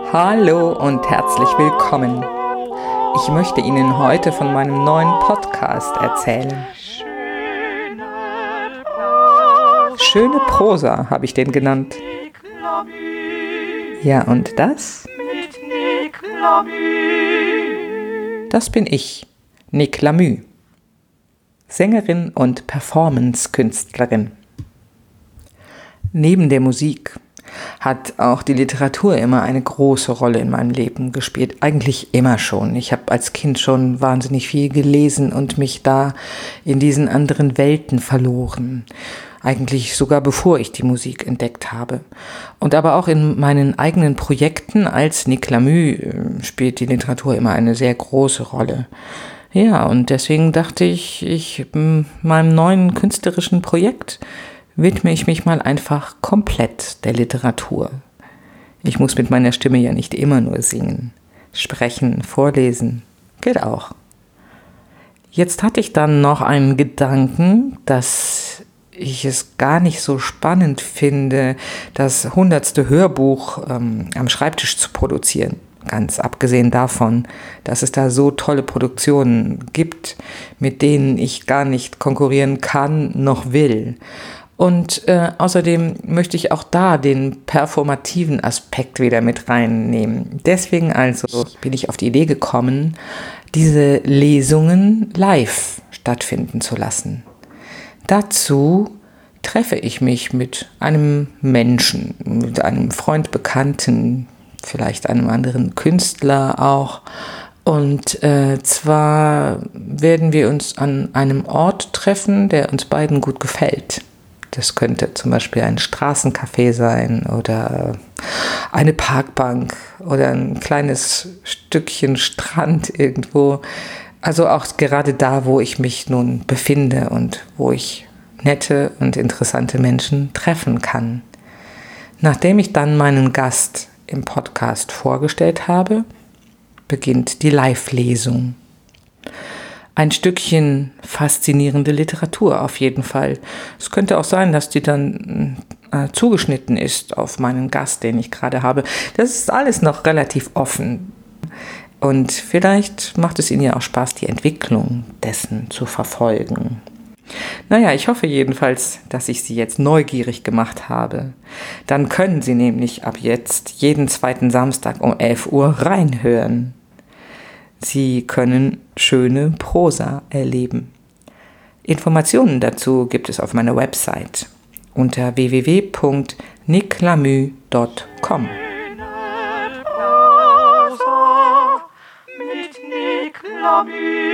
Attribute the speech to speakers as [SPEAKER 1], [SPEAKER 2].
[SPEAKER 1] Hallo und herzlich willkommen. Ich möchte Ihnen heute von meinem neuen Podcast erzählen. Schöne Prosa habe ich den genannt. Ja, und das? Das bin ich, Nick Lamue, Sängerin und Performance-Künstlerin. Neben der Musik hat auch die Literatur immer eine große Rolle in meinem Leben gespielt. Eigentlich immer schon. Ich habe als Kind schon wahnsinnig viel gelesen und mich da in diesen anderen Welten verloren. Eigentlich sogar bevor ich die Musik entdeckt habe. Und aber auch in meinen eigenen Projekten als Nick Lamue spielt die Literatur immer eine sehr große Rolle. Ja, und deswegen dachte ich meinem neuen künstlerischen Projekt widme ich mich mal einfach komplett der Literatur. Ich muss mit meiner Stimme ja nicht immer nur singen. Sprechen, vorlesen, geht auch. Jetzt hatte ich dann noch einen Gedanken, dass ich es gar nicht so spannend finde, das 100. Hörbuch am Schreibtisch zu produzieren. Ganz abgesehen davon, dass es da so tolle Produktionen gibt, mit denen ich gar nicht konkurrieren kann noch will. Und außerdem möchte ich auch da den performativen Aspekt wieder mit reinnehmen. Deswegen also bin ich auf die Idee gekommen, diese Lesungen live stattfinden zu lassen. Dazu treffe ich mich mit einem Menschen, mit einem Freund, Bekannten, vielleicht einem anderen Künstler auch. Und zwar werden wir uns an einem Ort treffen, der uns beiden gut gefällt. Das könnte zum Beispiel ein Straßencafé sein oder eine Parkbank oder ein kleines Stückchen Strand irgendwo. Also auch gerade da, wo ich mich nun befinde und wo ich nette und interessante Menschen treffen kann. Nachdem ich dann meinen Gast im Podcast vorgestellt habe, beginnt die Live-Lesung. Ein Stückchen faszinierende Literatur auf jeden Fall. Es könnte auch sein, dass die dann zugeschnitten ist auf meinen Gast, den ich gerade habe. Das ist alles noch relativ offen. Und vielleicht macht es Ihnen ja auch Spaß, die Entwicklung dessen zu verfolgen. Naja, ich hoffe jedenfalls, dass ich Sie jetzt neugierig gemacht habe. Dann können Sie nämlich ab jetzt jeden zweiten Samstag um 11 Uhr reinhören. Sie können schöne Prosa erleben. Informationen dazu gibt es auf meiner Website unter www.nicklamue.com.
[SPEAKER 2] Mit Nick Lamue.